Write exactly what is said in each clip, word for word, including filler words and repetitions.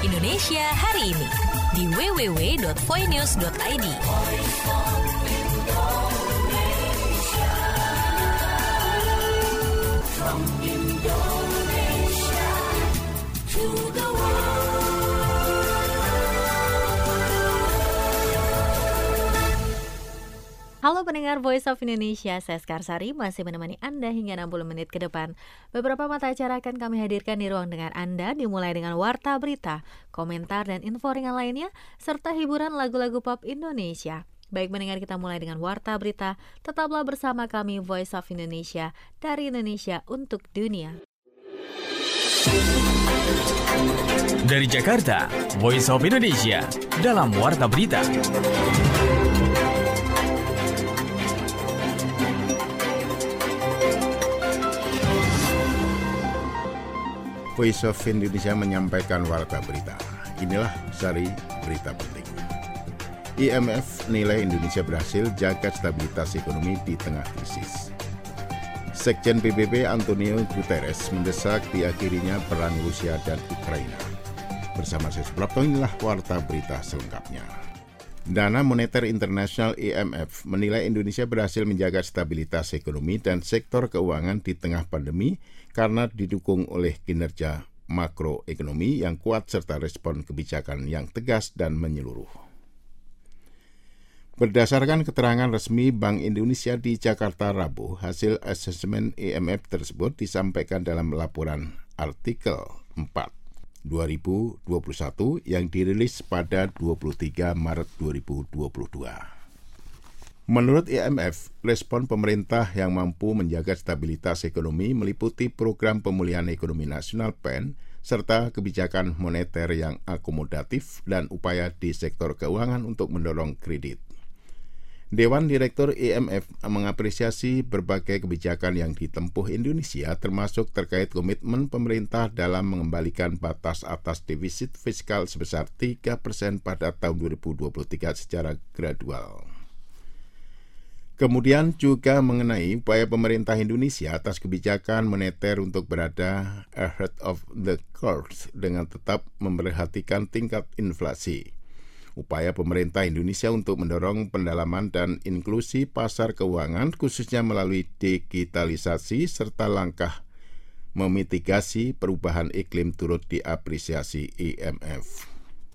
Indonesia hari ini di w w w dot voinews dot i d. From Indonesia to the world. Halo pendengar Voice of Indonesia, saya Skarsari masih menemani Anda hingga enam puluh menit ke depan. Beberapa mata acara akan kami hadirkan di ruang dengar Anda, dimulai dengan warta berita, komentar dan info ringan lainnya, serta hiburan lagu-lagu pop Indonesia. Baik pendengar, kita mulai dengan warta berita. Tetaplah bersama kami Voice of Indonesia, dari Indonesia untuk dunia. Dari Jakarta, Voice of Indonesia dalam warta berita. Voice of Indonesia menyampaikan warta berita. Inilah sari berita penting. I M F nilai Indonesia berhasil jaga stabilitas ekonomi di tengah krisis. Sekjen P B B Antonio Guterres mendesak diakhirinya perang Rusia dan Ukraina. Bersama saya Suprapto, inilah warta berita selengkapnya. Dana Moneter Internasional I M F menilai Indonesia berhasil menjaga stabilitas ekonomi dan sektor keuangan di tengah pandemi karena didukung oleh kinerja makroekonomi yang kuat serta respon kebijakan yang tegas dan menyeluruh. Berdasarkan keterangan resmi Bank Indonesia di Jakarta Rabu, hasil asesmen I M F tersebut disampaikan dalam laporan artikel empat dua ribu dua puluh satu yang dirilis pada dua puluh tiga Maret dua ribu dua puluh dua. Menurut I M F, respon pemerintah yang mampu menjaga stabilitas ekonomi meliputi program pemulihan ekonomi nasional P E N, serta kebijakan moneter yang akomodatif dan upaya di sektor keuangan untuk mendorong kredit. Dewan Direktur I M F mengapresiasi berbagai kebijakan yang ditempuh Indonesia, termasuk terkait komitmen pemerintah dalam mengembalikan batas atas defisit fiskal sebesar tiga persen pada tahun dua ribu dua puluh tiga secara gradual. Kemudian juga mengenai upaya pemerintah Indonesia atas kebijakan moneter untuk berada ahead of the curve dengan tetap memperhatikan tingkat inflasi. Upaya pemerintah Indonesia untuk mendorong pendalaman dan inklusi pasar keuangan khususnya melalui digitalisasi serta langkah memitigasi perubahan iklim turut diapresiasi I M F.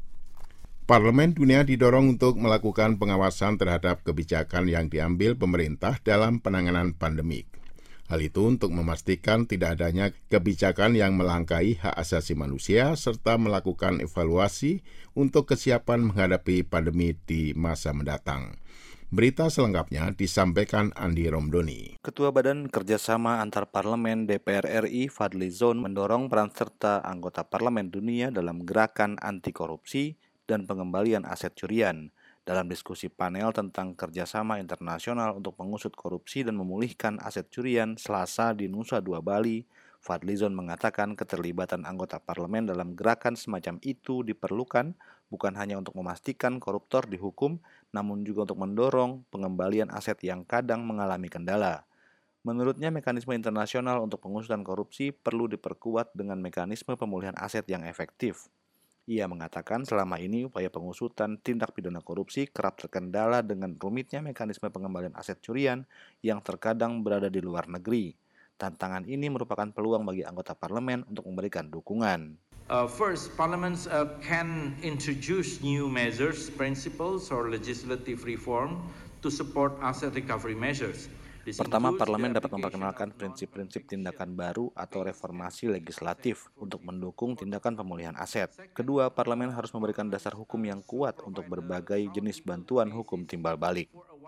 Parlemen dunia didorong untuk melakukan pengawasan terhadap kebijakan yang diambil pemerintah dalam penanganan pandemik. Hal itu untuk memastikan tidak adanya kebijakan yang melangkahi hak asasi manusia serta melakukan evaluasi untuk kesiapan menghadapi pandemi di masa mendatang. Berita selengkapnya disampaikan Andi Romdoni. Ketua Badan Kerjasama Antar Parlemen D P R R I Fadly Zon mendorong peran serta anggota Parlemen Dunia dalam gerakan anti korupsi dan pengembalian aset curian. Dalam diskusi panel tentang kerjasama internasional untuk mengusut korupsi dan memulihkan aset curian Selasa di Nusa Dua Bali, Fadly Zon mengatakan keterlibatan anggota parlemen dalam gerakan semacam itu diperlukan bukan hanya untuk memastikan koruptor dihukum, namun juga untuk mendorong pengembalian aset yang kadang mengalami kendala. Menurutnya, mekanisme internasional untuk pengusutan korupsi perlu diperkuat dengan mekanisme pemulihan aset yang efektif. Ia mengatakan selama ini upaya pengusutan tindak pidana korupsi kerap terkendala dengan rumitnya mekanisme pengembalian aset curian yang terkadang berada di luar negeri. Tantangan ini merupakan peluang bagi anggota parlemen untuk memberikan dukungan. Uh, first, parliaments uh, can introduce new measures, principles, or legislative reform to support asset recovery measures. Pertama, parlemen dapat memperkenalkan prinsip-prinsip tindakan baru atau reformasi legislatif untuk mendukung tindakan pemulihan aset. Kedua, parlemen harus memberikan dasar hukum yang kuat untuk berbagai jenis bantuan hukum timbal balik.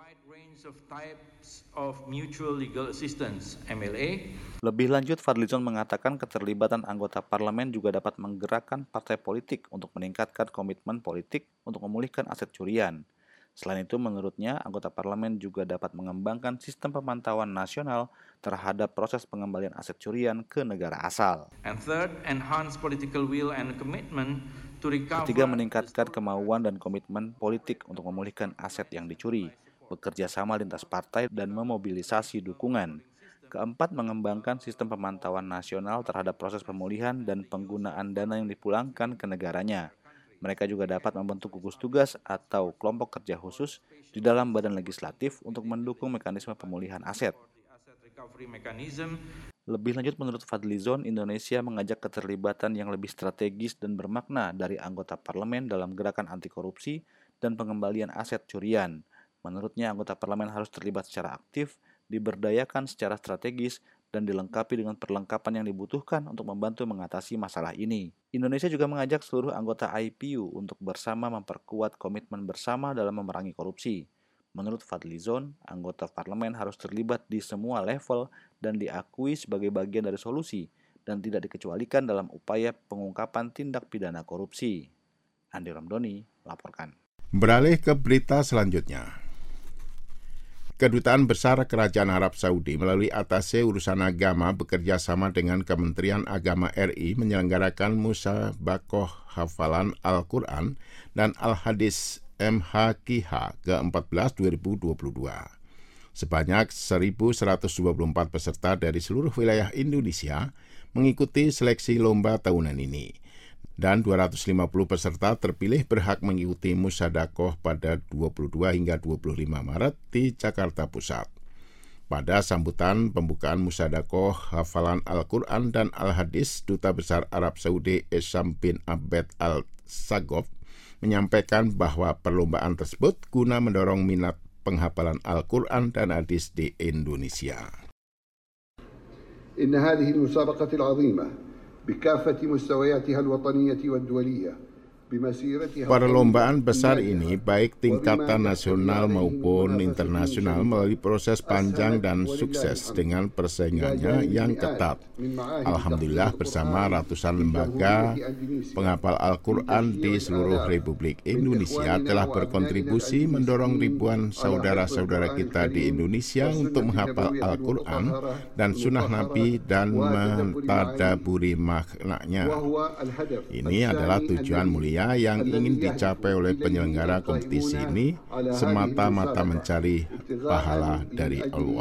Lebih lanjut, Fadly Zon mengatakan keterlibatan anggota parlemen juga dapat menggerakkan partai politik untuk meningkatkan komitmen politik untuk memulihkan aset curian. Selain itu, menurutnya, anggota parlemen juga dapat mengembangkan sistem pemantauan nasional terhadap proses pengembalian aset curian ke negara asal. And third, enhance political will and commitment to recover. Ketiga, meningkatkan kemauan dan komitmen politik untuk memulihkan aset yang dicuri, bekerja sama lintas partai dan memobilisasi dukungan. Keempat, mengembangkan sistem pemantauan nasional terhadap proses pemulihan dan penggunaan dana yang dipulangkan ke negaranya. Mereka juga dapat membentuk gugus tugas atau kelompok kerja khusus di dalam badan legislatif untuk mendukung mekanisme pemulihan aset. Lebih lanjut, menurut Fadlizon, Indonesia mengajak keterlibatan yang lebih strategis dan bermakna dari anggota parlemen dalam gerakan anti korupsi dan pengembalian aset curian. Menurutnya, anggota parlemen harus terlibat secara aktif, diberdayakan secara strategis, dan dilengkapi dengan perlengkapan yang dibutuhkan untuk membantu mengatasi masalah ini. Indonesia juga mengajak seluruh anggota I P U untuk bersama memperkuat komitmen bersama dalam memerangi korupsi. Menurut Fadlizon, anggota parlemen harus terlibat di semua level dan diakui sebagai bagian dari solusi dan tidak dikecualikan dalam upaya pengungkapan tindak pidana korupsi. Andi Ramdhani laporkan. Beralih ke berita selanjutnya. Kedutaan Besar Kerajaan Arab Saudi melalui Atase Urusan Agama bekerja sama dengan Kementerian Agama R I menyelenggarakan Musabaqah Hafalan Al-Quran dan Al-Hadis M H Q H ke empat belas dua ribu dua puluh dua. Sebanyak seribu seratus dua puluh empat peserta dari seluruh wilayah Indonesia mengikuti seleksi lomba tahunan ini. Dan dua ratus lima puluh peserta terpilih berhak mengikuti Musabaqah pada dua puluh dua hingga dua puluh lima Maret di Jakarta Pusat. Pada sambutan pembukaan Musabaqah Hafalan Al-Quran dan Al-Hadis, Duta Besar Arab Saudi Essam bin Abed Al-Sagof menyampaikan bahwa perlombaan tersebut guna mendorong minat penghafalan Al-Quran dan Hadis di Indonesia. Inna hadhihi al-musabaqah al-'azimah بكافة مستوياتها الوطنية والدولية. Perlombaan besar ini baik tingkatan nasional maupun internasional melalui proses panjang dan sukses dengan persaingannya yang ketat. Alhamdulillah, bersama ratusan lembaga penghafal Al-Quran di seluruh Republik Indonesia telah berkontribusi mendorong ribuan saudara-saudara kita di Indonesia untuk menghafal Al-Quran dan sunnah Nabi dan mentadaburi maknanya. Ini adalah tujuan mulia yang ingin dicapai oleh penyelenggara kompetisi ini, semata-mata mencari pahala dari Allah.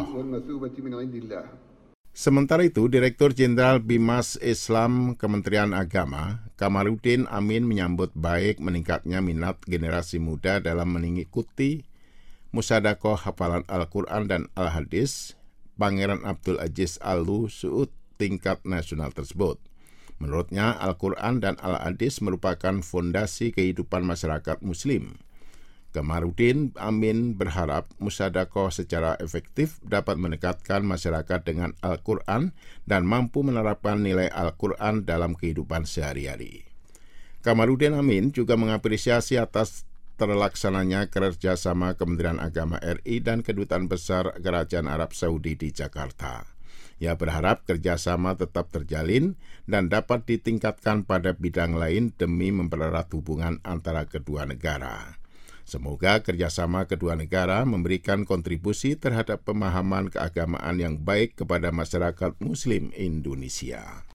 Sementara itu, Direktur Jenderal Bimas Islam Kementerian Agama, Kamarudin Amin, menyambut baik meningkatnya minat generasi muda dalam mengikuti Musabaqah Hafalan Al-Quran dan Al-Hadis Pangeran Abdul Aziz Al Saud tingkat nasional tersebut. Menurutnya, Al-Quran dan Al-Hadis merupakan fondasi kehidupan masyarakat Muslim. Kamarudin Amin berharap Musabaqah secara efektif dapat mendekatkan masyarakat dengan Al-Quran dan mampu menerapkan nilai Al-Quran dalam kehidupan sehari-hari. Kamarudin Amin juga mengapresiasi atas terlaksananya kerjasama Kementerian Agama R I dan Kedutaan Besar Kerajaan Arab Saudi di Jakarta. Ia berharap kerjasama tetap terjalin dan dapat ditingkatkan pada bidang lain demi mempererat hubungan antara kedua negara. Semoga kerjasama kedua negara memberikan kontribusi terhadap pemahaman keagamaan yang baik kepada masyarakat Muslim Indonesia.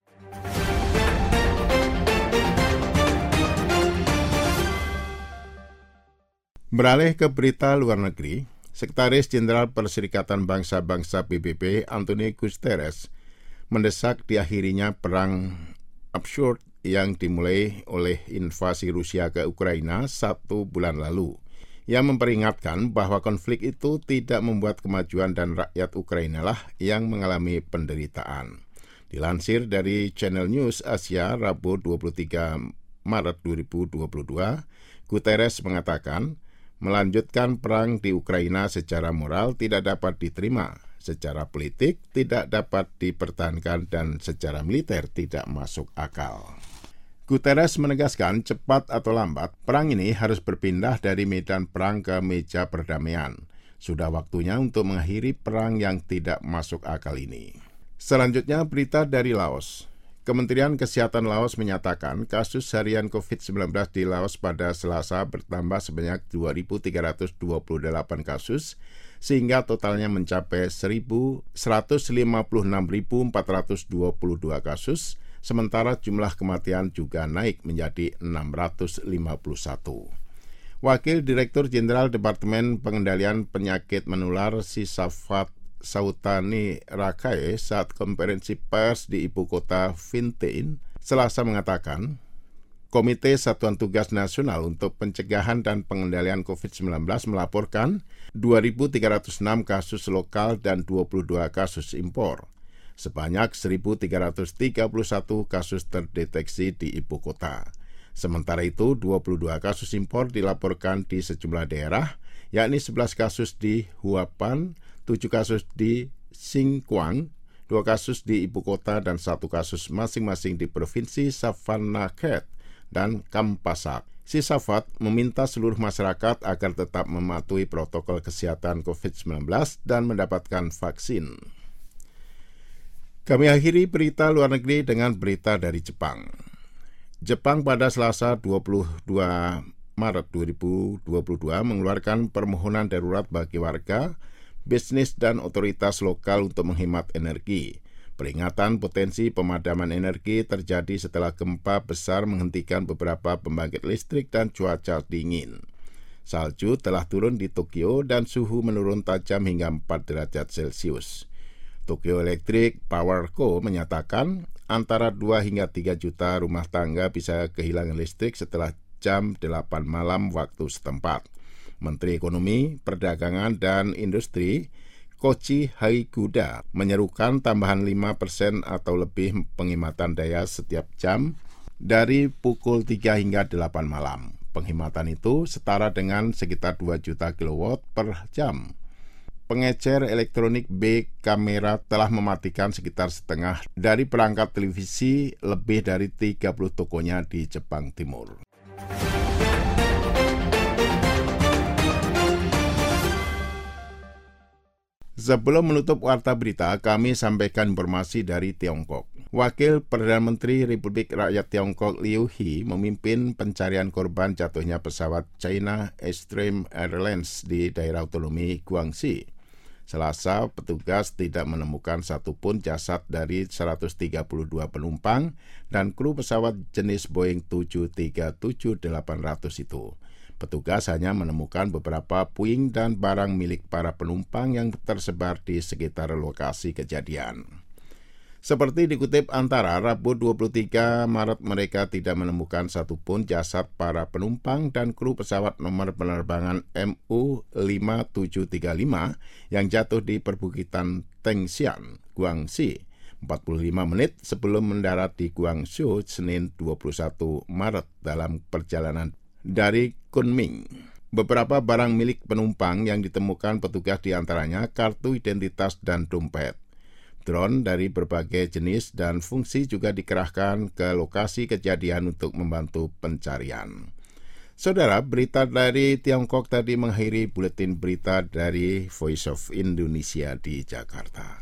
Beralih ke berita luar negeri, Sekretaris Jenderal Perserikatan Bangsa-Bangsa P B B, Antonio Guterres, mendesak diakhirinya perang absurd yang dimulai oleh invasi Rusia ke Ukraina satu bulan lalu. Ia memperingatkan bahwa konflik itu tidak membuat kemajuan dan rakyat Ukraina lah yang mengalami penderitaan. Dilansir dari Channel News Asia, Rabu dua puluh tiga Maret dua ribu dua puluh dua, Guterres mengatakan, melanjutkan perang di Ukraina secara moral tidak dapat diterima, secara politik tidak dapat dipertahankan, dan secara militer tidak masuk akal. Guterres menegaskan cepat atau lambat, perang ini harus berpindah dari medan perang ke meja perdamaian. Sudah waktunya untuk mengakhiri perang yang tidak masuk akal ini. Selanjutnya berita dari Laos. Kementerian Kesehatan Laos menyatakan kasus harian covid sembilan belas di Laos pada Selasa bertambah sebanyak dua ribu tiga ratus dua puluh delapan kasus, sehingga totalnya mencapai seratus lima puluh enam ribu empat ratus dua puluh dua kasus, sementara jumlah kematian juga naik menjadi enam ratus lima puluh satu. Wakil Direktur Jenderal Departemen Pengendalian Penyakit Menular Sisafat Sautani Rakai saat konferensi pers di ibu kota Vientiane Selasa mengatakan, Komite Satuan Tugas Nasional untuk Pencegahan dan Pengendalian covid sembilan belas melaporkan dua ribu tiga ratus enam kasus lokal dan dua puluh dua kasus impor. Sebanyak seribu tiga ratus tiga puluh satu kasus terdeteksi di ibu kota. Sementara itu, dua puluh dua kasus impor dilaporkan di sejumlah daerah, yakni sebelas kasus di Huapan, tujuh kasus di Xinjiang, dua kasus di ibu kota, dan satu kasus masing-masing di Provinsi Savannakhet dan Kampasak. Si Safat meminta seluruh masyarakat agar tetap mematuhi protokol kesehatan covid sembilan belas dan mendapatkan vaksin. Kami akhiri berita luar negeri dengan berita dari Jepang. Jepang pada Selasa dua puluh dua Maret dua ribu dua puluh dua mengeluarkan permohonan darurat bagi warga, bisnis, dan otoritas lokal untuk menghemat energi. Peringatan potensi pemadaman energi terjadi setelah gempa besar menghentikan beberapa pembangkit listrik dan cuaca dingin. Salju telah turun di Tokyo dan suhu menurun tajam hingga empat derajat Celcius. Tokyo Electric Power Co. menyatakan antara dua hingga tiga juta rumah tangga bisa kehilangan listrik setelah jam delapan malam waktu setempat. Menteri Ekonomi, Perdagangan, dan Industri Koichi Haikuda menyerukan tambahan lima persen atau lebih penghematan daya setiap jam dari pukul tiga hingga delapan malam. Penghematan itu setara dengan sekitar dua juta kilowatt per jam. Pengecer elektronik B Kamera telah mematikan sekitar setengah dari perangkat televisi lebih dari tiga puluh tokonya di Jepang Timur. Sebelum menutup warta berita, kami sampaikan informasi dari Tiongkok. Wakil Perdana Menteri Republik Rakyat Tiongkok Liu He memimpin pencarian korban jatuhnya pesawat China Eastern Airlines di daerah otonomi Guangxi. Selasa, petugas tidak menemukan satupun jasad dari seratus tiga puluh dua penumpang dan kru pesawat jenis Boeing tujuh tiga tujuh delapan ratus itu. Petugas hanya menemukan beberapa puing dan barang milik para penumpang yang tersebar di sekitar lokasi kejadian. Seperti dikutip Antara, Rabu dua puluh tiga Maret mereka tidak menemukan satupun jasad para penumpang dan kru pesawat nomor penerbangan M U lima tujuh tiga lima yang jatuh di perbukitan Tengxian, Guangxi, empat puluh lima menit sebelum mendarat di Guangzhou Senin dua puluh satu Maret dalam perjalanan dari Kunming. Beberapa barang milik penumpang yang ditemukan petugas diantaranya kartu identitas dan dompet. Drone dari berbagai jenis dan fungsi juga dikerahkan ke lokasi kejadian untuk membantu pencarian. Saudara, berita dari Tiongkok tadi mengakhiri buletin berita dari Voice of Indonesia di Jakarta.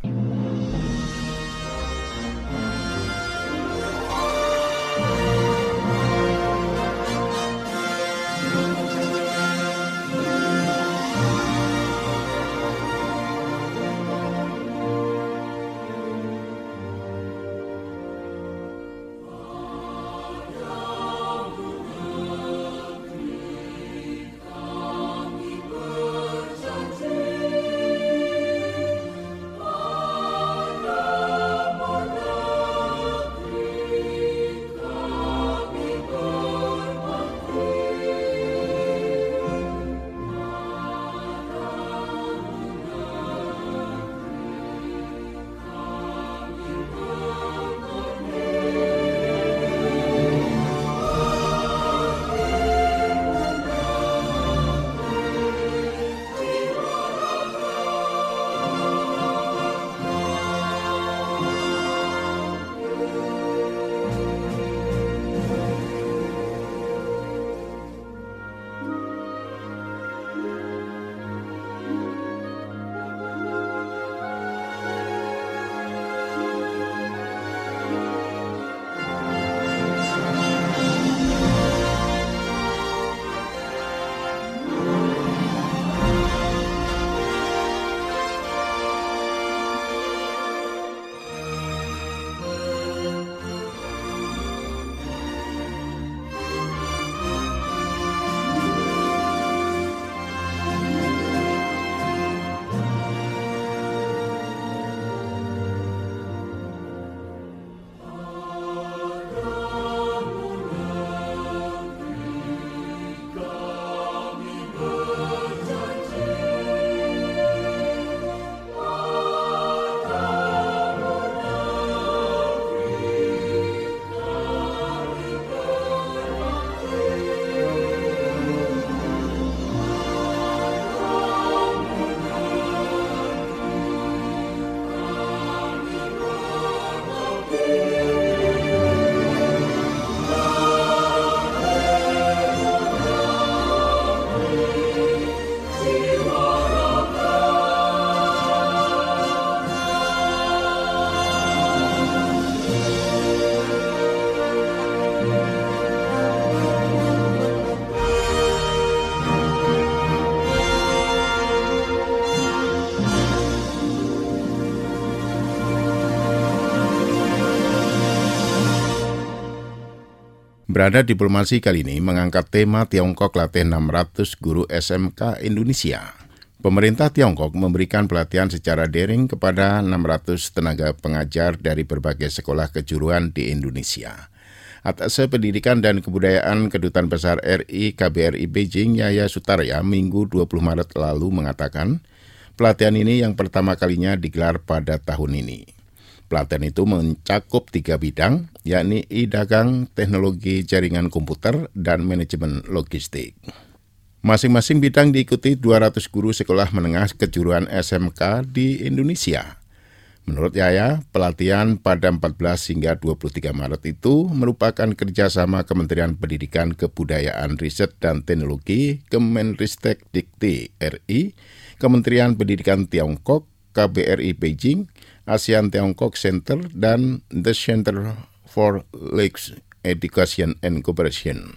Berada diplomasi kali ini mengangkat tema Tiongkok latih enam ratus guru S M K Indonesia. Pemerintah Tiongkok memberikan pelatihan secara daring kepada enam ratus tenaga pengajar dari berbagai sekolah kejuruan di Indonesia. Atase Pendidikan dan Kebudayaan Kedutaan Besar R I K B R I Beijing Yaya Sutarya Minggu dua puluh Maret lalu mengatakan, pelatihan ini yang pertama kalinya digelar pada tahun ini. Pelatihan itu mencakup tiga bidang, yakni e-dagang, teknologi jaringan komputer, dan manajemen logistik. Masing-masing bidang diikuti dua ratus guru sekolah menengah kejuruan S M K di Indonesia. Menurut Yaya, pelatihan pada empat belas hingga dua puluh tiga Maret itu merupakan kerjasama Kementerian Pendidikan, Kebudayaan, Riset, dan Teknologi, Kemenristek Dikti R I, Kementerian Pendidikan Tiongkok, K B R I Beijing, ASEAN Tiongkok Center, dan The Center for Lakes Education and Cooperation.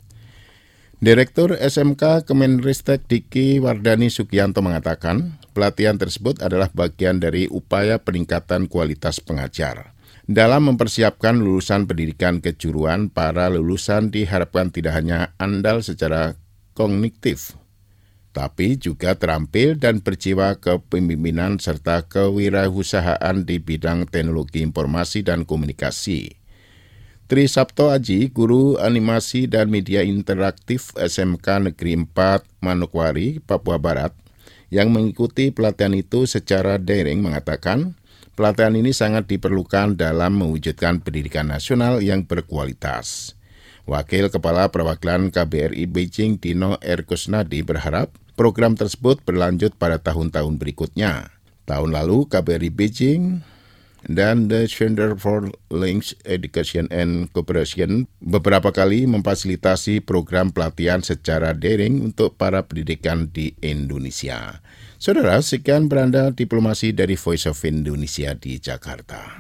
Direktur S M K Kemenristek Diki Wardani Sugianto mengatakan, pelatihan tersebut adalah bagian dari upaya peningkatan kualitas pengajar. Dalam mempersiapkan lulusan pendidikan kejuruan, para lulusan diharapkan tidak hanya andal secara kognitif, tapi juga terampil dan berjiwa kepemimpinan serta kewirausahaan di bidang teknologi informasi dan komunikasi. Tri Sabto Aji, guru animasi dan media interaktif S M K Negeri empat Manokwari, Papua Barat, yang mengikuti pelatihan itu secara daring mengatakan, pelatihan ini sangat diperlukan dalam mewujudkan pendidikan nasional yang berkualitas. Wakil Kepala Perwakilan K B R I Beijing Dino R. Kusnadi berharap program tersebut berlanjut pada tahun-tahun berikutnya. Tahun lalu K B R I Beijing dan The Center for Lakes Education and Cooperation beberapa kali memfasilitasi program pelatihan secara daring untuk para pendidikan di Indonesia. Saudara, sekian beranda diplomasi dari Voice of Indonesia di Jakarta.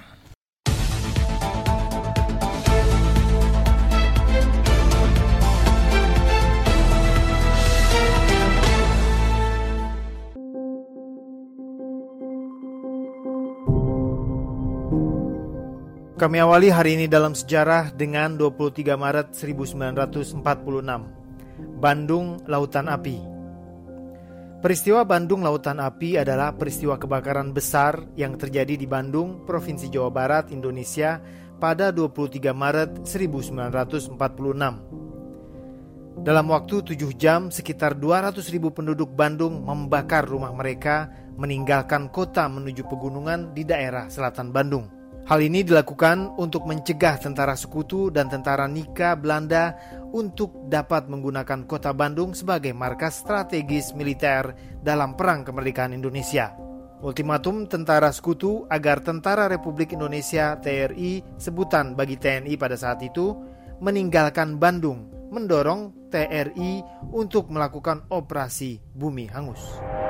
Kami awali hari ini dalam sejarah dengan dua puluh tiga Maret seribu sembilan ratus empat puluh enam, Bandung Lautan Api. Peristiwa Bandung Lautan Api adalah peristiwa kebakaran besar yang terjadi di Bandung, Provinsi Jawa Barat, Indonesia pada dua puluh tiga Maret seribu sembilan ratus empat puluh enam. Dalam waktu tujuh jam, sekitar dua ratus ribu penduduk Bandung membakar rumah mereka, meninggalkan kota menuju pegunungan di daerah selatan Bandung. Hal ini dilakukan untuk mencegah tentara sekutu dan tentara Nika Belanda untuk dapat menggunakan kota Bandung sebagai markas strategis militer dalam Perang Kemerdekaan Indonesia. Ultimatum tentara sekutu agar Tentara Republik Indonesia T R I, sebutan bagi T N I pada saat itu, meninggalkan Bandung, mendorong T R I untuk melakukan operasi Bumi Hangus.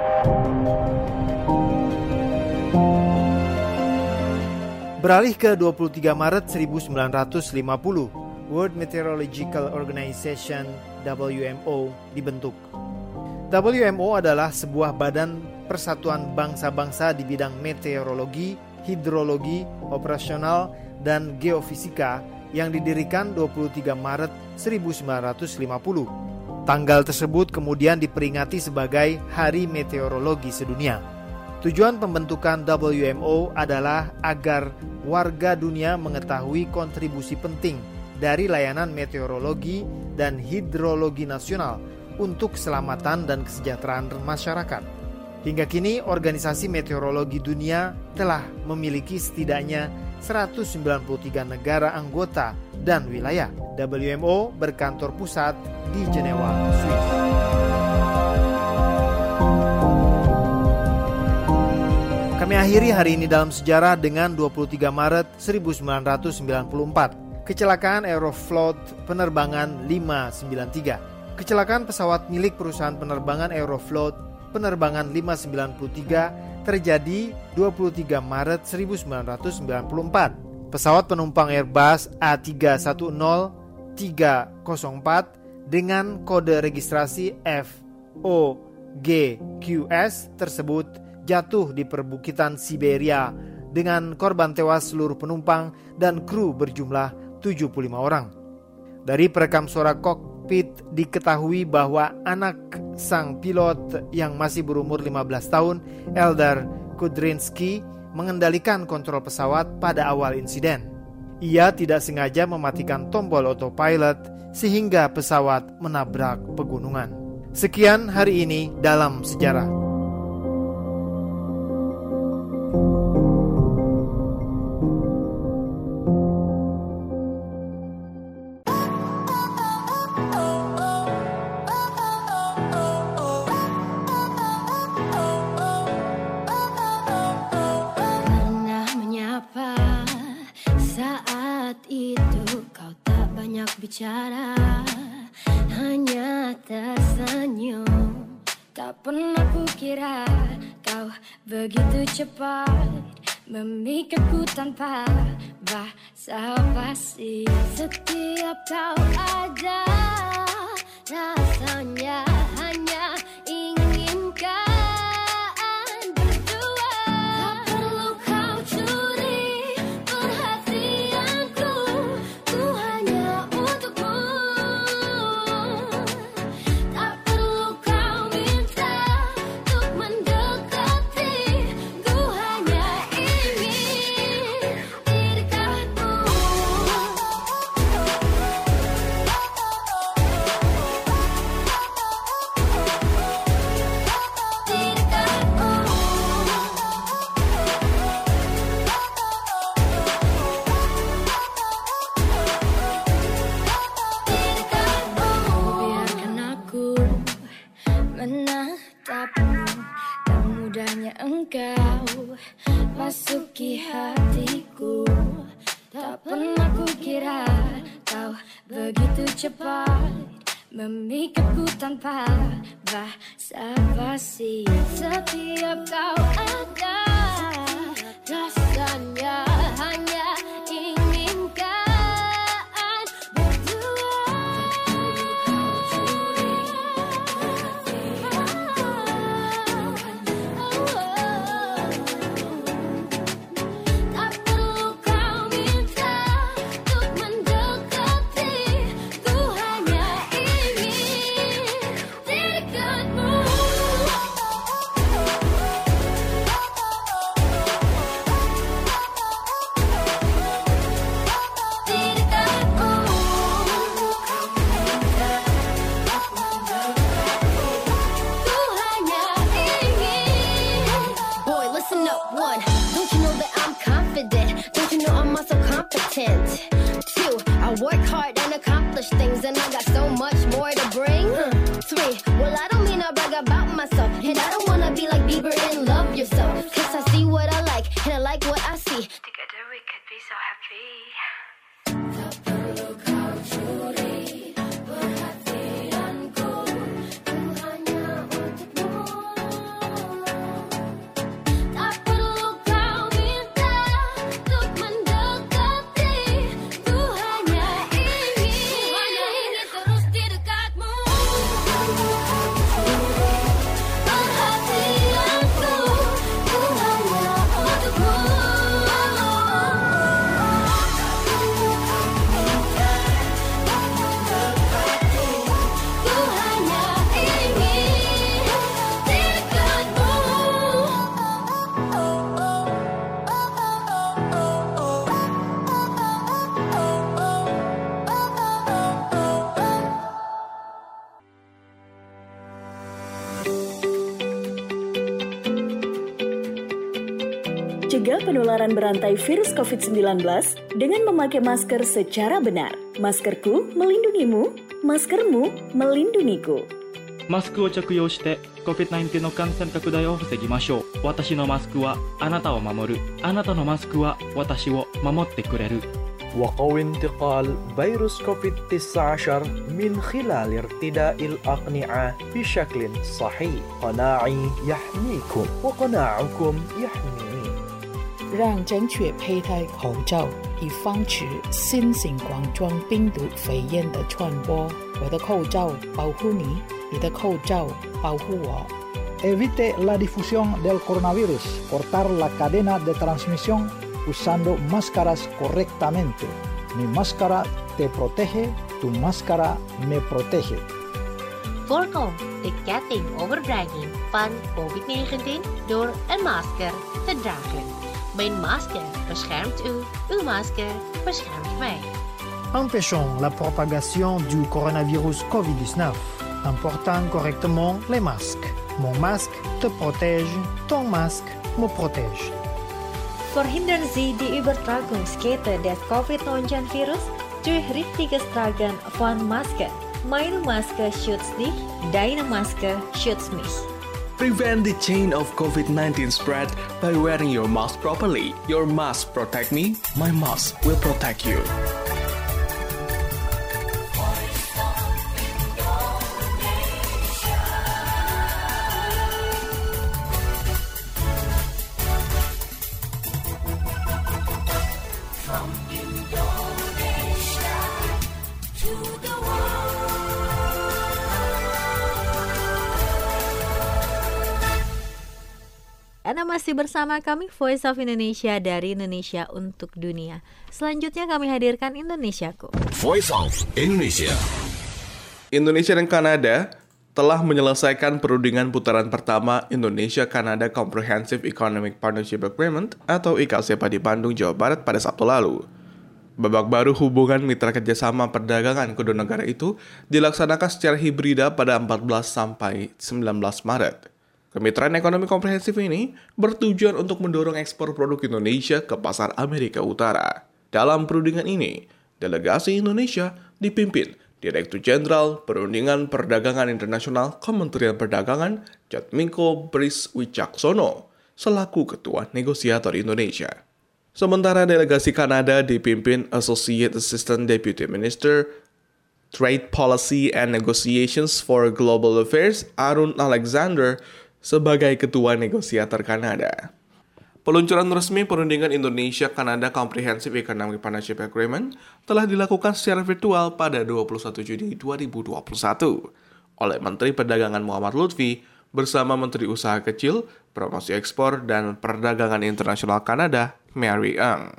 Beralih ke dua puluh tiga Maret seribu sembilan ratus lima puluh, World Meteorological Organization W M O dibentuk. W M O adalah sebuah badan persatuan bangsa-bangsa di bidang meteorologi, hidrologi, operasional, dan geofisika yang didirikan dua puluh tiga Maret seribu sembilan ratus lima puluh. Tanggal tersebut kemudian diperingati sebagai Hari Meteorologi Sedunia. Tujuan pembentukan W M O adalah agar warga dunia mengetahui kontribusi penting dari layanan meteorologi dan hidrologi nasional untuk keselamatan dan kesejahteraan masyarakat. Hingga kini, Organisasi Meteorologi Dunia telah memiliki setidaknya seratus sembilan puluh tiga negara anggota dan wilayah. W M O berkantor pusat di Jenewa, Swiss. Kami akhiri hari ini dalam sejarah dengan dua puluh tiga Maret seribu sembilan ratus sembilan puluh empat, kecelakaan Aeroflot penerbangan lima sembilan tiga. Kecelakaan pesawat milik perusahaan penerbangan Aeroflot penerbangan lima sembilan tiga terjadi dua puluh tiga Maret seribu sembilan ratus sembilan puluh empat. Pesawat penumpang Airbus A tiga satu nol tiga nol empat dengan kode registrasi F O G Q S tersebut jatuh di perbukitan Siberia dengan korban tewas seluruh penumpang dan kru berjumlah tujuh puluh lima orang. Dari perekam suara kokpit diketahui bahwa anak sang pilot yang masih berumur lima belas tahun, Eldar Kudrinski, mengendalikan kontrol pesawat pada awal insiden. Ia tidak sengaja mematikan tombol autopilot sehingga pesawat menabrak pegunungan. Sekian hari ini dalam sejarah. Bicara hanya tersenyum, tak pernah kukira kau begitu cepat memikirku tanpa basa-basi. Setiap kau ada rasanya hanya inginkan berdua. Tak perlu kau curi perhatianku, ku hanya untukmu. Tak perlu kau minta untuk mendekati, ku hanya ingin di dekatmu. Biarkan aku menatapmu, tak mudahnya engkau masuki hatiku. Tak pernah kukira kau begitu cepat memikirku tanpa basa-basi. Setiap kau ada rasanya hanya inginkan berdua. Tak perlu kau minta untuk mendekati, ku hanya ingin di dekatmu. Di dekatmu. Ku hanya ingin. Boy, listen up, one. Don't you know that I'm confident? Don't you know I'm also competent? Two, I work hard and accomplish things, and I got so much more to bring. Huh. Three, well, I don't mean I brag about myself, and I don't wanna be like Bieber and love yourself. Cause I see what I like, and I like what I see. Together we could be so happy. Tak perlu kau curi perhatianku, ku hanya untukmu. Tak perlu kau minta untuk mendekati, ku hanya ingin terus di dekatmu. Perhatianku, ku hanya untukmu. Ku hanya ingin di dekatmu. Cegah penularan berantai virus covid sembilan belas dengan memakai masker secara benar. Maskerku melindungimu, maskermu melindungiku. マスクを着用して コビッドナインティーン の感染拡大を防ぎましょう。私のマスクはあなたを守る。あなたのマスクは私を守ってくれる。 وقوي انتقال فيروس كوفيد تسعة عشر من خلال ارتداء الأقنعة بشكل صحيح. قناعي يحميكم وقناعكم يحميني. 让正确佩戴口罩，以防止新型冠状病毒肺炎的传播。我的口罩保护你，你的口罩保护我。 Evite la difusión del coronavirus. Cortar la cadena de transmisión usando máscaras correctamente. Mi máscara te protege Tu máscara me protege. Voorkom de ketting overbrenging van covid negentien door een masker te dragen. Mijn masker beschermt u, uw masker beschermt mij. Empêchons la propagation du coronavirus covid dix-neuf en portant correctement les masques. Mon masque te protège, ton masque me protège. Verhindern Sie die Übertragungskette des covid neunzehn virus durch richtiges Tragen von Maske. Meine Maske schützt dich, deine Maske schützt mich. Prevent the chain of covid nineteen spread by wearing your mask properly. Your mask protect me, my mask will protect you. Anda masih bersama kami Voice of Indonesia dari Indonesia untuk Dunia. Selanjutnya kami hadirkan Indonesiaku. Voice of Indonesia. Indonesia dan Kanada telah menyelesaikan perundingan putaran pertama Indonesia-Kanada Comprehensive Economic Partnership Agreement atau I K C P A di Bandung, Jawa Barat pada Sabtu lalu. Babak baru hubungan mitra kerjasama perdagangan kedua negara itu dilaksanakan secara hibrida pada empat belas sampai sembilan belas Maret. Kemitraan ekonomi komprehensif ini bertujuan untuk mendorong ekspor produk Indonesia ke pasar Amerika Utara. Dalam perundingan ini, delegasi Indonesia dipimpin Direktur Jenderal Perundingan Perdagangan Internasional Kementerian Perdagangan Jatmiko Bris Wicaksono selaku Ketua Negosiator Indonesia. Sementara delegasi Kanada dipimpin Associate Assistant Deputy Minister Trade Policy and Negotiations for Global Affairs Arun Alexander sebagai Ketua Negosiator Kanada. Peluncuran resmi perundingan Indonesia-Kanada Comprehensive Economic Partnership Agreement telah dilakukan secara virtual pada dua puluh satu Juni dua ribu dua puluh satu oleh Menteri Perdagangan Muhammad Lutfi bersama Menteri Usaha Kecil, Promosi Ekspor, dan Perdagangan Internasional Kanada, Mary Ng.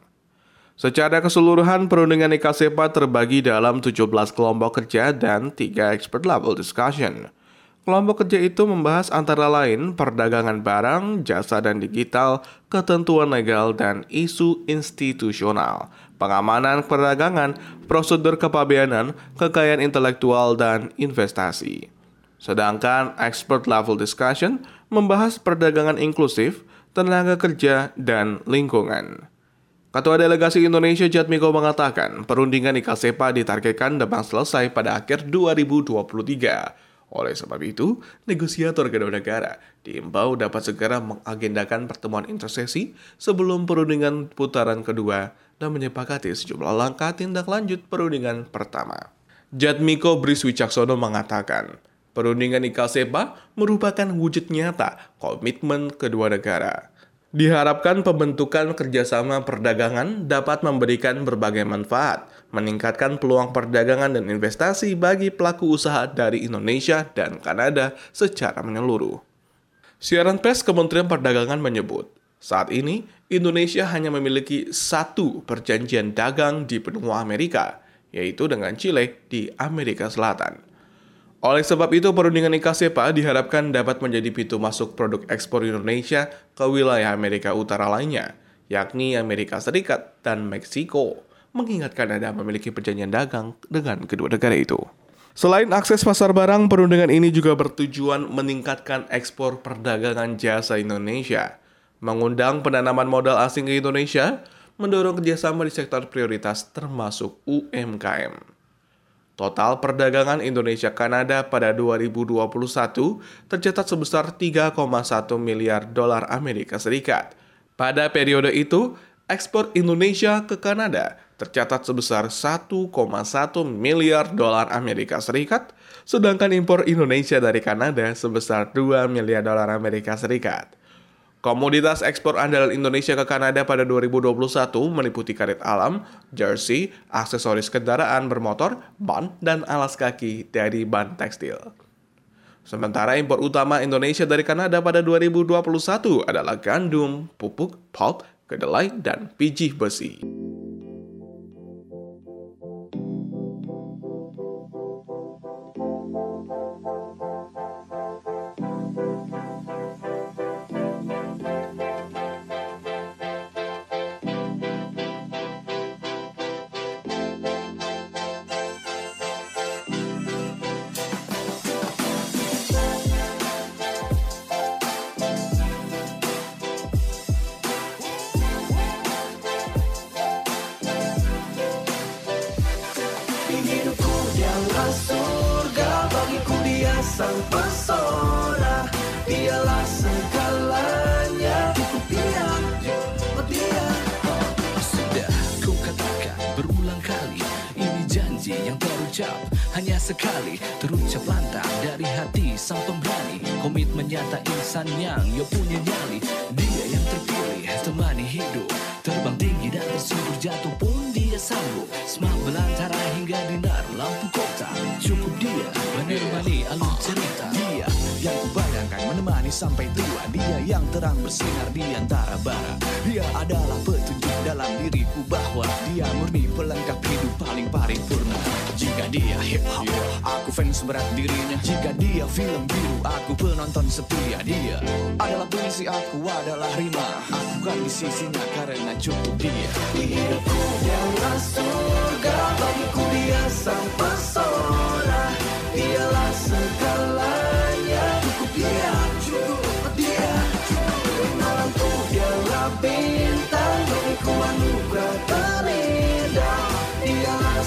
Secara keseluruhan, perundingan I K C P A terbagi dalam tujuh belas kelompok kerja dan tiga expert level discussion. Kelompok kerja itu membahas antara lain perdagangan barang, jasa dan digital, ketentuan legal, dan isu institusional, pengamanan perdagangan, prosedur kepabeanan, kekayaan intelektual, dan investasi. Sedangkan expert level discussion membahas perdagangan inklusif, tenaga kerja, dan lingkungan. Ketua Delegasi Indonesia Jatmiko mengatakan perundingan I K C P A ditargetkan dapat selesai pada akhir dua ribu dua puluh tiga. Oleh sebab itu, negosiator kedua negara diimbau dapat segera mengagendakan pertemuan intersesi sebelum perundingan putaran kedua dan menyepakati sejumlah langkah tindak lanjut perundingan pertama. Jatmiko Bris Wicaksono mengatakan, perundingan I K C P A merupakan wujud nyata komitmen kedua negara. Diharapkan pembentukan kerjasama perdagangan dapat memberikan berbagai manfaat, meningkatkan peluang perdagangan dan investasi bagi pelaku usaha dari Indonesia dan Kanada secara menyeluruh. Siaran pers Kementerian Perdagangan menyebut, saat ini Indonesia hanya memiliki satu perjanjian dagang di benua Amerika, yaitu dengan Chile di Amerika Selatan. Oleh sebab itu, perundingan I K C P A diharapkan dapat menjadi pintu masuk produk ekspor Indonesia ke wilayah Amerika Utara lainnya, yakni Amerika Serikat dan Meksiko, mengingat Kanada memiliki perjanjian dagang dengan kedua negara itu. Selain akses pasar barang, perundingan ini juga bertujuan meningkatkan ekspor perdagangan jasa Indonesia, mengundang penanaman modal asing ke Indonesia, mendorong kerjasama di sektor prioritas termasuk U M K M. Total perdagangan Indonesia-Kanada pada dua ribu dua puluh satu tercatat sebesar tiga koma satu miliar dolar Amerika Serikat. Pada periode itu, ekspor Indonesia ke Kanada tercatat sebesar satu koma satu miliar dolar Amerika Serikat, sedangkan impor Indonesia dari Kanada sebesar dua miliar dolar Amerika Serikat. Komoditas ekspor andalan Indonesia ke Kanada pada dua ribu dua puluh satu meliputi karet alam, jersey, aksesoris kendaraan bermotor, ban, dan alas kaki dari ban tekstil. Sementara impor utama Indonesia dari Kanada pada dua ribu dua puluh satu adalah gandum, pupuk, pulp, kedelai, dan biji besi. sang pesona, dialah segalanya. Cukup dia, oh dia. Sudah ku katakan berulang kali, ini janji yang terucap hanya sekali, terucap lantang dari hati sang pemberani. Komitmen nyata insan yang yo punya nyali, dia yang terpilih temani hidup, terbang tinggi dan tersungkur jatuh pun dia sanggup. Semak belantara hingga dinar lampu kota, cukup dia menemani alur cerita. Dia yang kubayangkan menemani sampai tua, dia yang terang bersinar di antara bara. Dia adalah petunjuk dalam diriku bahwa dia murni pelengkap hidup paling paripurna. Jika dia hip hop, aku fans berat dirinya. Jika dia film biru, aku penonton setia. Dia adalah puisi, aku adalah rima. Aku kan di sisinya karena cukup dia. Hidupku dialah surga, bagiku dia sang pesona, dialah segalanya. Cukup dia, cukup dia, cukup malamku dialah bintang, bagiku anugerah terindah, dialah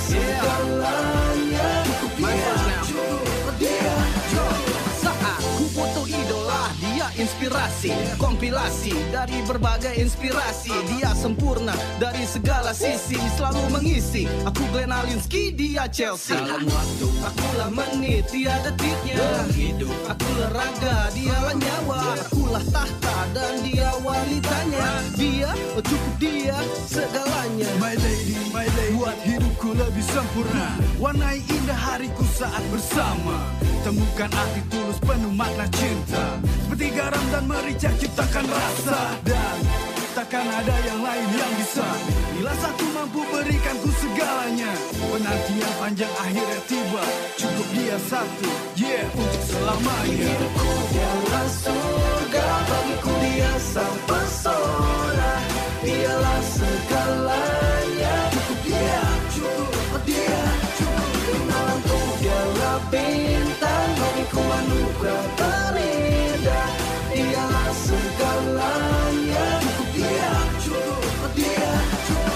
segalanya. Cukup dia, cukup dia, cukup. Saat ku butuh idola, dia inspirasi, kompilasi dari berbagai inspirasi. Dia sempurna dari segala sisi, selalu mengisi. Aku Glenn Alinsky, dia Chelsea. Dalam waktu, akulah menit, dia detiknya. Dalam hidup, akulah raga, dialah nyawa. Akulah tahta dan dia wanitanya. Dia, oh cukup dia, segalanya. My lady, my lady, buat hidupku lebih sempurna. Warnai indah hariku saat bersama. Temukan arti tulus penuh makna cinta. Seperti garam dan merica ciptakan rasa. Dan takkan ada yang lain yang bisa. Bila satu mampu berikanku segalanya. Penantian panjang akhirnya tiba. Cukup dia satu, yeah, untuk selamanya. Hidupku dialah surga, bagiku dia sang pesona, dialah segalanya. Cukup dia, cukup dia, cukup malamku dialah bintang, bagiku anugerah terindah, dialah segalanya. Cukup dia, cukup dia, cukup.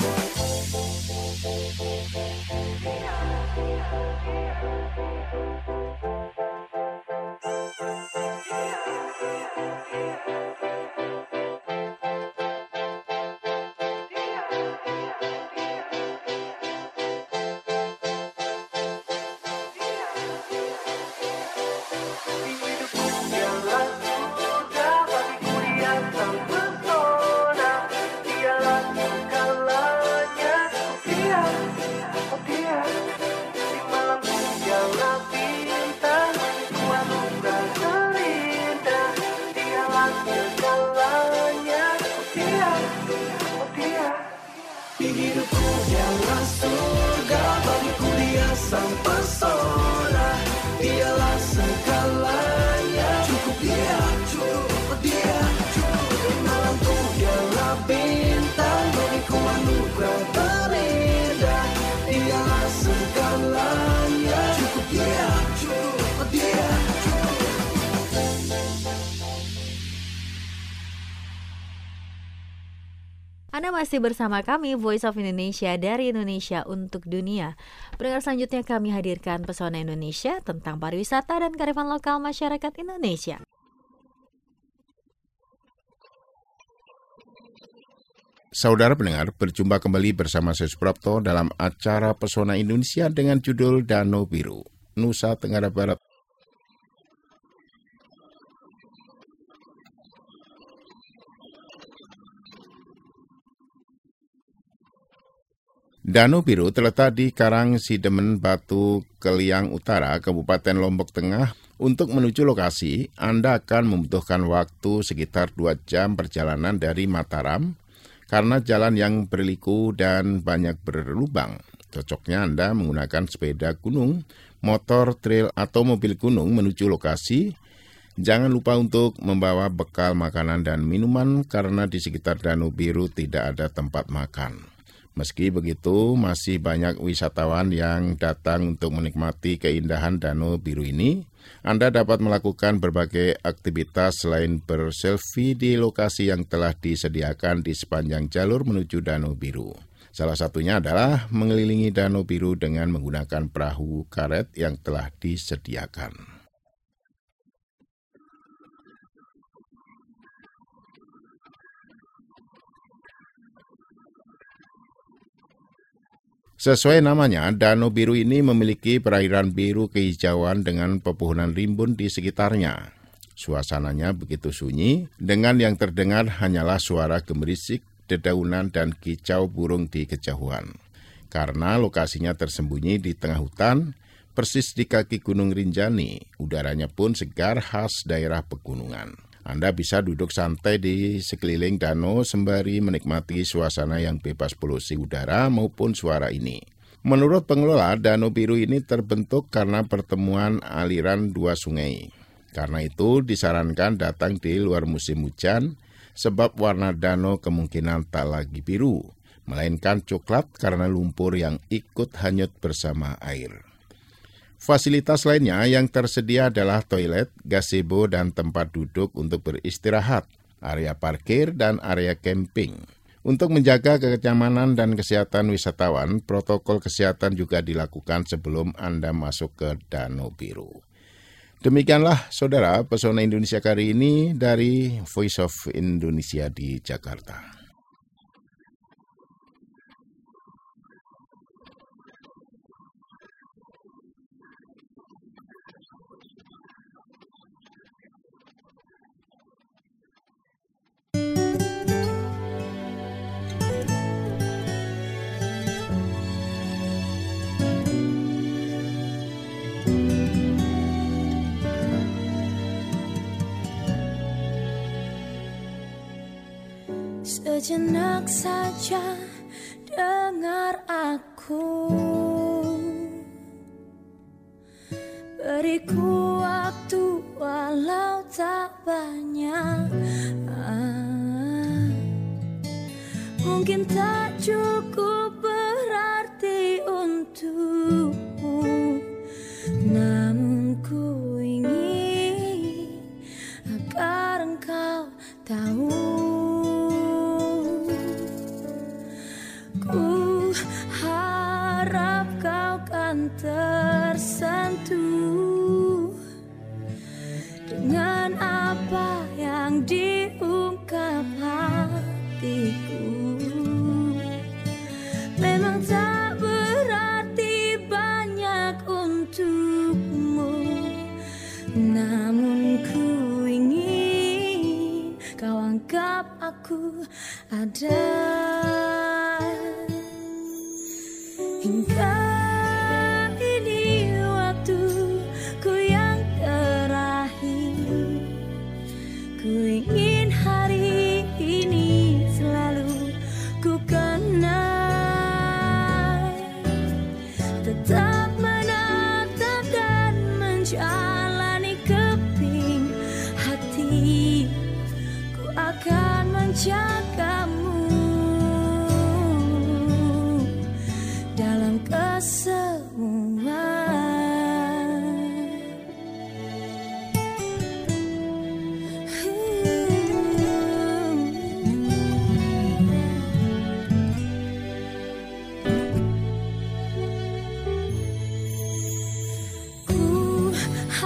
Hidupku dialah surga, bagiku dia sang pesona, dialah segalanya. Cukup dia, cukup dia, cukup malamku dialah bintang, bagiku anugerah terindah, dialah segalanya. Cukup dia, cukup dia, cukup. Anda masih bersama kami, Voice of Indonesia dari Indonesia untuk Dunia. Pendengar selanjutnya kami hadirkan Pesona Indonesia tentang pariwisata dan kearifan lokal masyarakat Indonesia. Saudara pendengar, berjumpa kembali bersama saya Suprapto dalam acara Pesona Indonesia dengan judul Danau Biru, Nusa Tenggara Barat. Danau Biru terletak di Karang Sidemen, Batu Keliang Utara, Kabupaten Lombok Tengah. Untuk menuju lokasi, Anda akan membutuhkan waktu sekitar dua jam perjalanan dari Mataram karena jalan yang berliku dan banyak berlubang. Cocoknya Anda menggunakan sepeda gunung, motor trail atau mobil gunung menuju lokasi. Jangan lupa untuk membawa bekal makanan dan minuman karena di sekitar Danau Biru tidak ada tempat makan. Meski begitu, masih banyak wisatawan yang datang untuk menikmati keindahan Danau Biru ini. Anda dapat melakukan berbagai aktivitas selain berselfie di lokasi yang telah disediakan di sepanjang jalur menuju Danau Biru. Salah satunya adalah mengelilingi Danau Biru dengan menggunakan perahu karet yang telah disediakan. Sesuai namanya, Danau Biru ini memiliki perairan biru kehijauan dengan pepohonan rimbun di sekitarnya. Suasananya begitu sunyi, dengan yang terdengar hanyalah suara gemerisik, dedaunan, dan kicau burung di kejauhan. Karena lokasinya tersembunyi di tengah hutan, persis di kaki Gunung Rinjani, udaranya pun segar khas daerah pegunungan. Anda bisa duduk santai di sekeliling danau sembari menikmati suasana yang bebas polusi udara maupun suara ini. Menurut pengelola, Danau Biru ini terbentuk karena pertemuan aliran dua sungai. Karena itu disarankan datang di luar musim hujan, sebab warna danau kemungkinan tak lagi biru, melainkan coklat karena lumpur yang ikut hanyut bersama air. Fasilitas lainnya yang tersedia adalah toilet, gazebo, dan tempat duduk untuk beristirahat, area parkir, dan area camping. Untuk menjaga kenyamanan dan kesehatan wisatawan, protokol kesehatan juga dilakukan sebelum Anda masuk ke Danau Biru. Demikianlah, saudara, Pesona Indonesia kali ini dari Voice of Indonesia di Jakarta. Sejenak saja dengar aku, beriku waktu walau tak banyak. ah, Mungkin tak cukup berarti untukmu, namun ku ingin agar engkau tahu. Ku harap kau kan tersentuh dengan apa yang diungkap hatiku. Memang tak berarti banyak untukmu, namun ku ingin kau anggap aku ada. Hingga ini waktuku yang terakhir, ku ingin hari ini selalu ku kenal, tetap menatap dan menjalani keping hati. Ku akan menjagamu dalam kesemua. Ku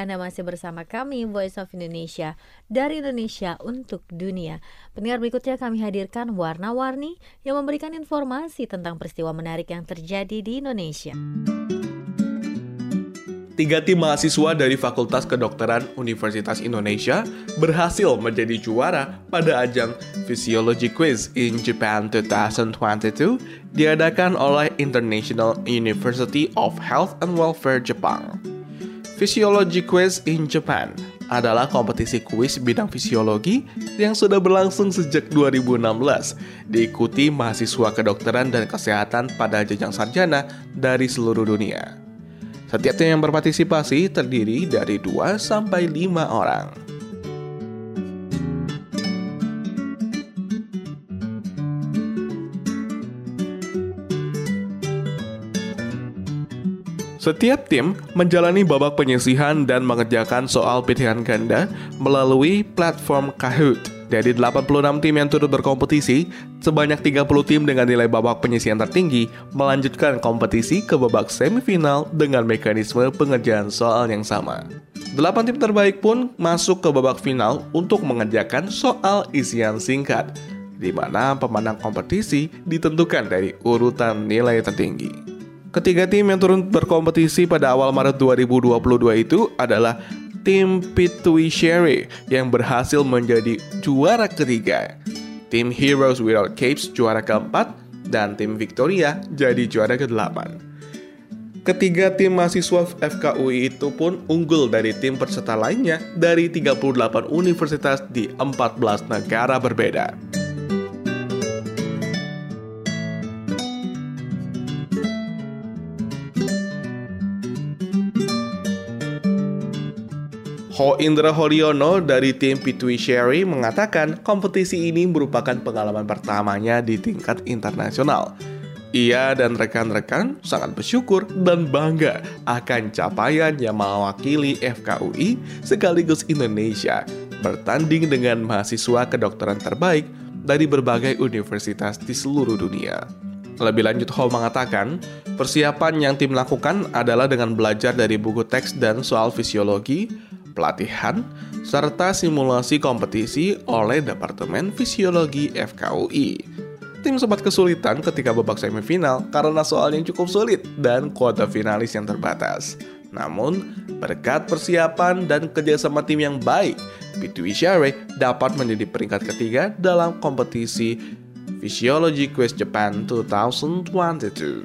Anda masih bersama kami Voice of Indonesia, dari Indonesia untuk dunia. Pendengar, berikutnya kami hadirkan Warna-Warni yang memberikan informasi tentang peristiwa menarik yang terjadi di Indonesia. Tiga tim mahasiswa dari Fakultas Kedokteran Universitas Indonesia berhasil menjadi juara pada ajang Physiology Quiz in Japan dua ribu dua puluh dua diadakan oleh International University of Health and Welfare Jepang. Physiology Quiz in Japan adalah kompetisi kuis bidang fisiologi yang sudah berlangsung sejak dua ribu enam belas, diikuti mahasiswa kedokteran dan kesehatan pada jenjang sarjana dari seluruh dunia. Setiap tim yang berpartisipasi terdiri dari dua sampai lima orang. Setiap tim menjalani babak penyisihan dan mengerjakan soal pilihan ganda melalui platform Kahoot. Dari delapan puluh enam tim yang turut berkompetisi, sebanyak tiga puluh tim dengan nilai babak penyisihan tertinggi melanjutkan kompetisi ke babak semifinal dengan mekanisme pengerjaan soal yang sama. Delapan tim terbaik pun masuk ke babak final untuk mengerjakan soal isian singkat, di mana pemenang kompetisi ditentukan dari urutan nilai tertinggi. Ketiga tim yang turut berkompetisi pada awal Maret dua ribu dua puluh dua itu adalah tim Pituitary yang berhasil menjadi juara ketiga, tim Heroes Without Capes juara keempat, dan tim Victoria jadi juara kedelapan. Ketiga tim mahasiswa F K U I itu pun unggul dari tim peserta lainnya dari tiga puluh delapan universitas di empat belas negara berbeda. Ho Indra Horiono dari tim Pituitary mengatakan kompetisi ini merupakan pengalaman pertamanya di tingkat internasional. Ia dan rekan-rekan sangat bersyukur dan bangga akan capaian yang mewakili F K U I sekaligus Indonesia bertanding dengan mahasiswa kedokteran terbaik dari berbagai universitas di seluruh dunia. Lebih lanjut, Ho mengatakan, persiapan yang tim lakukan adalah dengan belajar dari buku teks dan soal fisiologi, pelatihan, serta simulasi kompetisi oleh Departemen Fisiologi F K U I. Tim sempat kesulitan ketika babak semifinal karena soal yang cukup sulit dan kuota finalis yang terbatas. Namun, berkat persiapan dan kerjasama tim yang baik, Pituitary dapat menjadi peringkat ketiga dalam kompetisi Physiology Quiz Japan dua ribu dua puluh dua.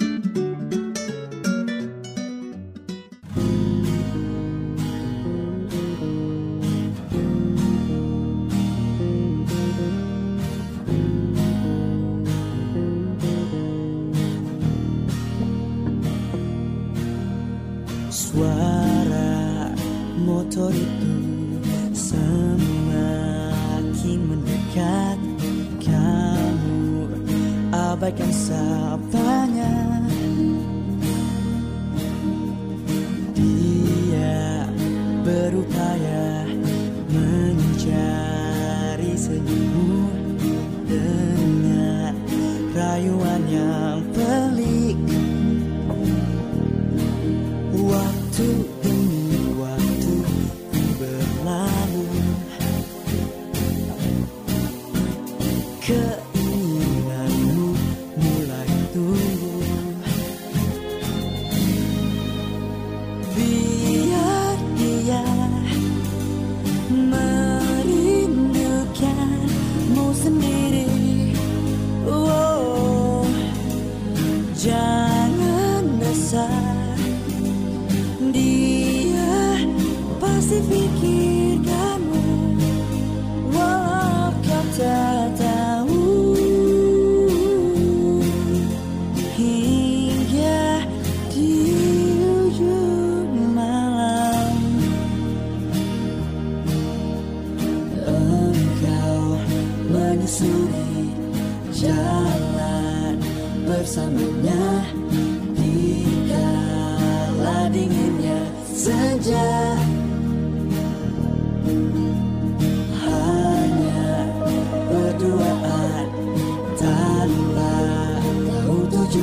Suara motor itu semakin mendekat. Kamu abaikan sapanya. Dia berupaya mencari senyummu dengan rayuan yang pelik. Waktu demi waktu berlalu, keinginanmu mulai tumbuh. Biar dia merindukanmu sendiri. Oh, jangan resah. Dia pasti pikirkanmu, walau kau tak tahu. Hingga di ujung malam, engkau menyusuri jalan bersamanya. Dikala dinginnya senja, hanya berduaan tanpa tahu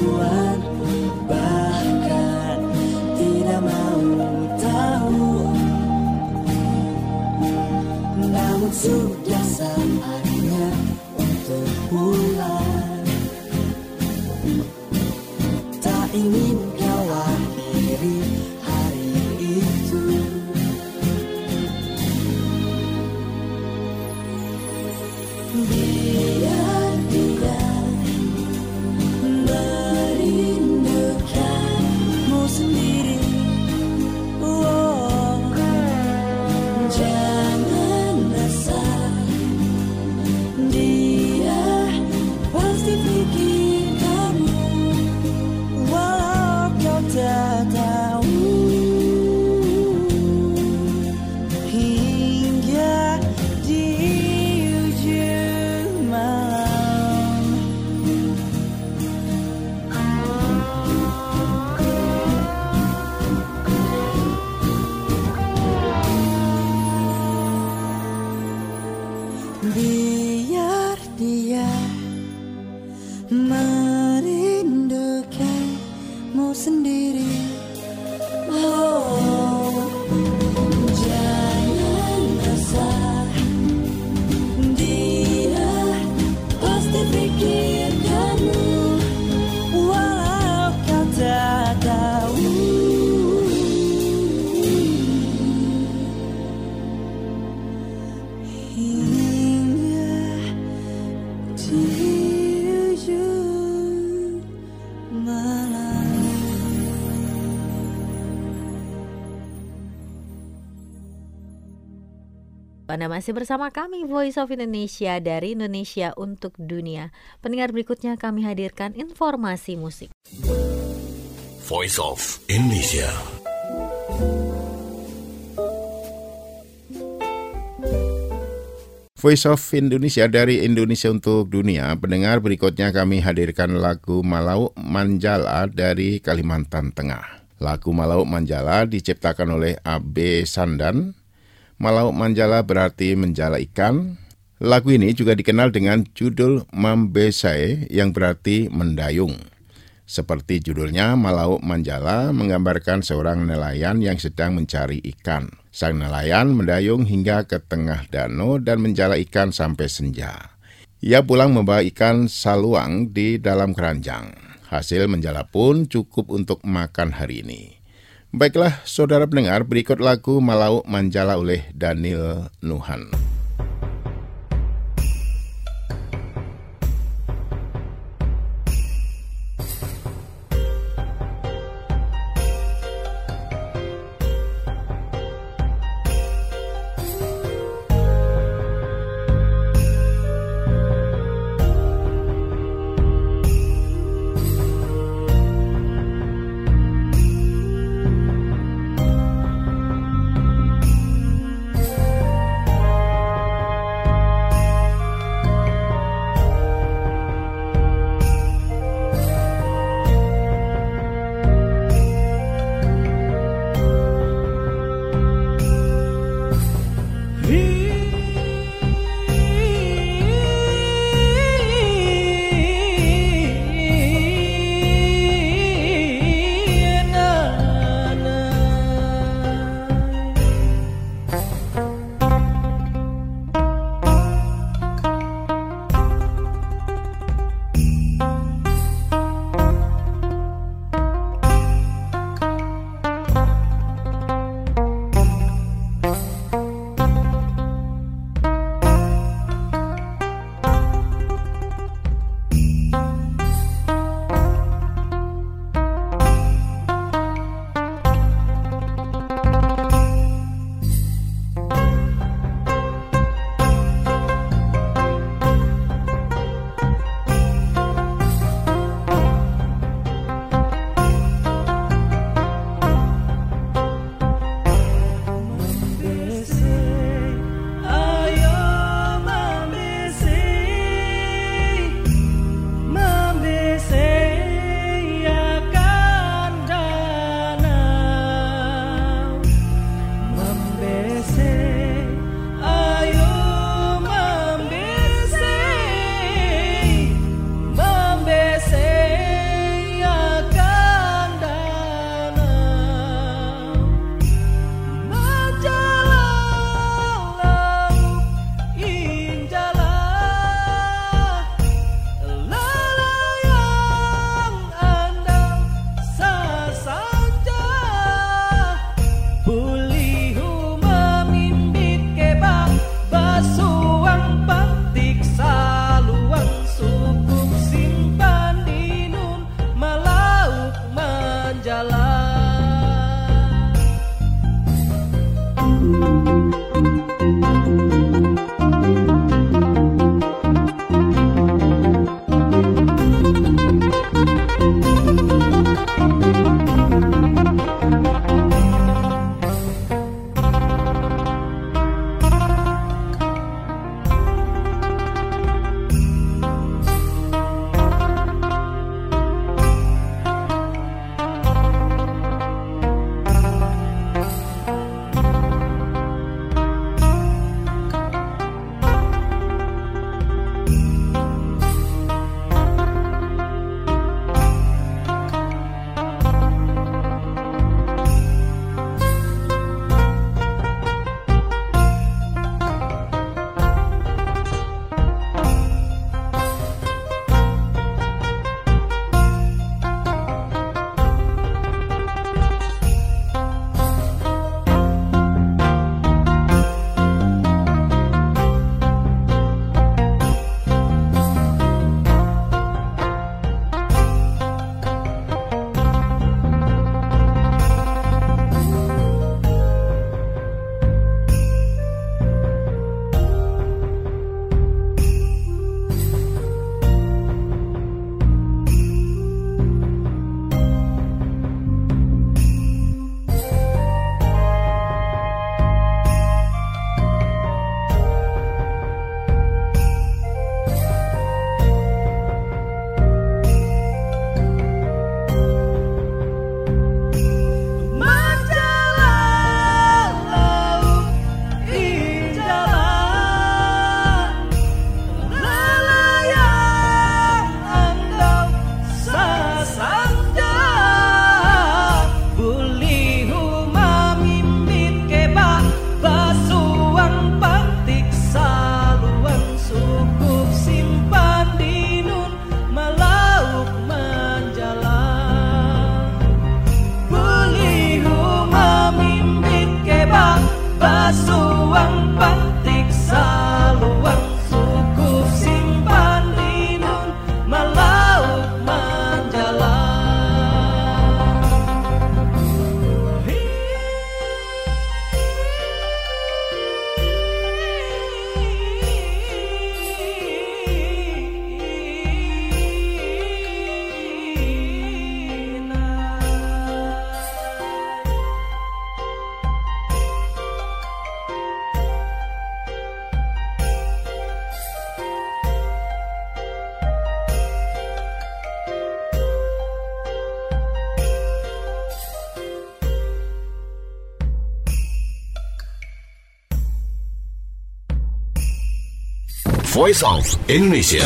tujuan, bahkan tidak mau tahu Biar dia merindukanmu sendiri. Oh, jangan resah, dia pasti pikirkanmu, walau kau tak tahu. Hingga di ujung malam. Biar dia merindukanmu sendiri. Oh, jangan resah, dia pasti pikirkanmu, walau kau tak tahu. Hingga di ujung malam. Anda masih bersama kami Voice of Indonesia dari Indonesia untuk Dunia. Pendengar, berikutnya kami hadirkan informasi musik. Voice of Indonesia. Voice of Indonesia dari Indonesia untuk Dunia. Pendengar, berikutnya kami hadirkan lagu Malau Manjala dari Kalimantan Tengah. Lagu Malau Manjala diciptakan oleh A B Sandan. Malau Manjala berarti menjala ikan. Lagu ini juga dikenal dengan judul Mambesae yang berarti mendayung. Seperti judulnya, Malau Manjala menggambarkan seorang nelayan yang sedang mencari ikan. Sang nelayan mendayung hingga ke tengah danau dan menjala ikan sampai senja. Ia pulang membawa ikan saluang di dalam keranjang. Hasil menjala pun cukup untuk makan hari ini. Baiklah, saudara pendengar, berikut lagu Malau Manjala oleh Daniel Nuhan. Voice of Indonesia.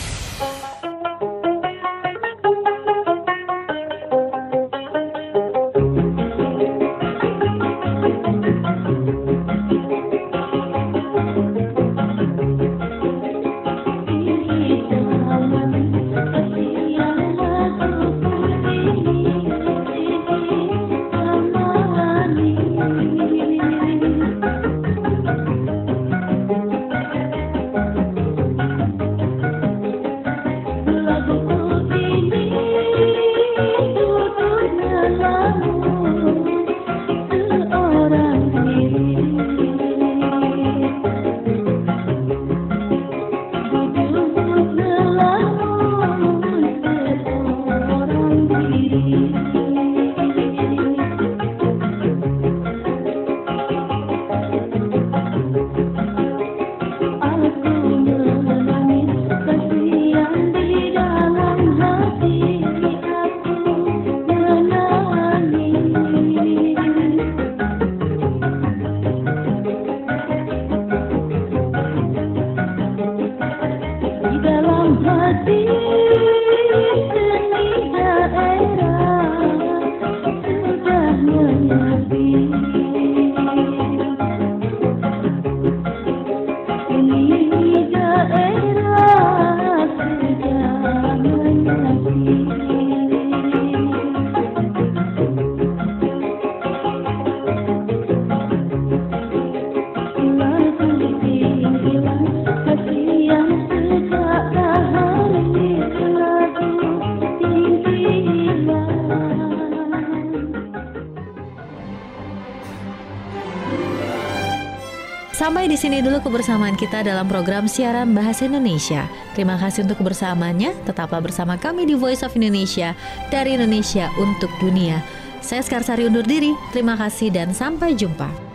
Sampai di sini dulu kebersamaan kita dalam program siaran Bahasa Indonesia. Terima kasih untuk kebersamaannya. Tetaplah bersama kami di Voice of Indonesia, dari Indonesia untuk dunia. Saya Skarsari undur diri. Terima kasih dan sampai jumpa.